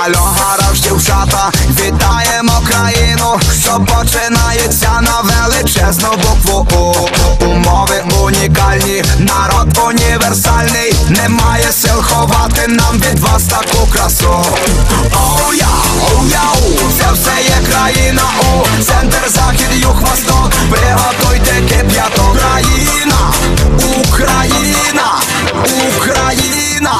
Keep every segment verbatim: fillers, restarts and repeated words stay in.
Альо, гараж, дівчата, вітаємо країну, що починається на величезну букву У. Умови унікальні, народ універсальний, немає сил ховати нам від вас таку красу. Оу-я, оу-яу, це все є країна У. Центр, захід, юг, восток, приготуйте кип'яток. Країна, Україна, Україна.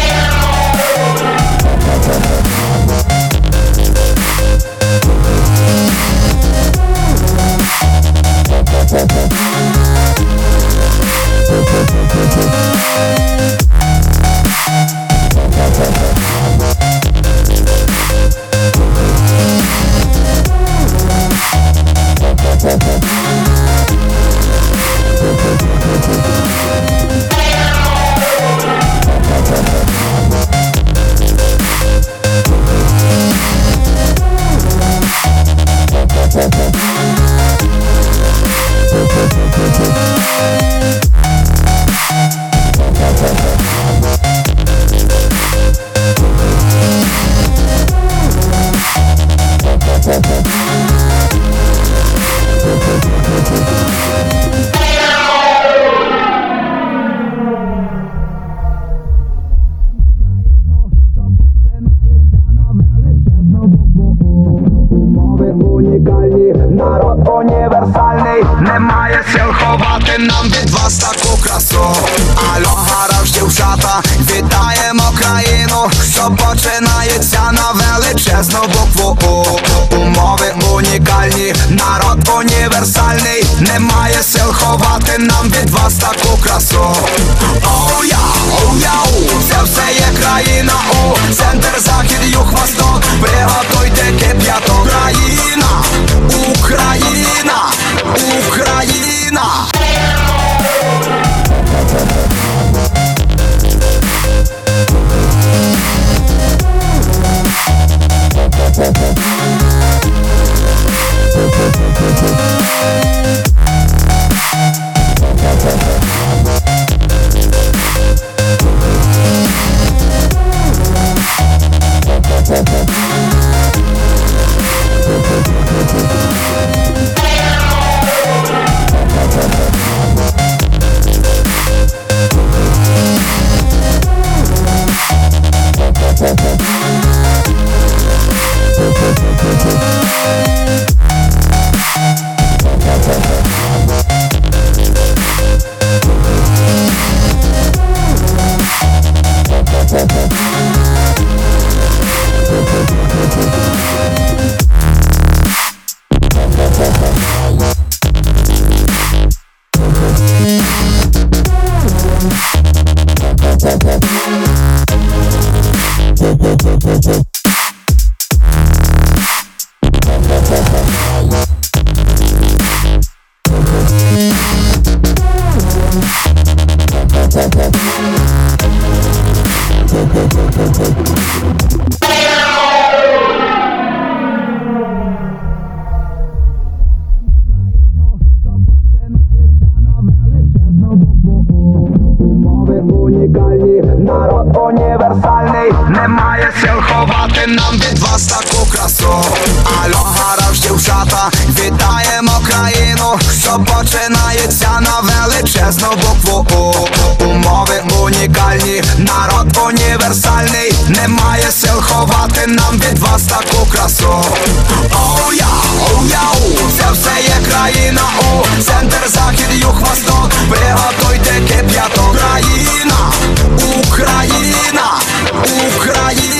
Народ універсальний, немає сил ховати нам від вас таку красу. Альо, гараж, дівчата, вітаємо країну, що починається на величезну букву У. Умови унікальні, народ універсальний, немає сил ховати нам від вас таку красу. Оу-я, оу-яу, це все є країна У. Центр, захід, юг, восток, приготуйте кип'яток. Країна, Україна, Україна. Народ універсальний, немає сил ховати нам від вас таку красу. Альо, гараж, дівчата, вітаємо країну, що починається на величезну букву У. Умови унікальні, народ універсальний, немає сил ховати нам від вас таку красу. Оу-я, оу-яу, це все є країна У. Центр, захід, юг, восток, приготуйте кип'яток. Країна, Україна, Україна.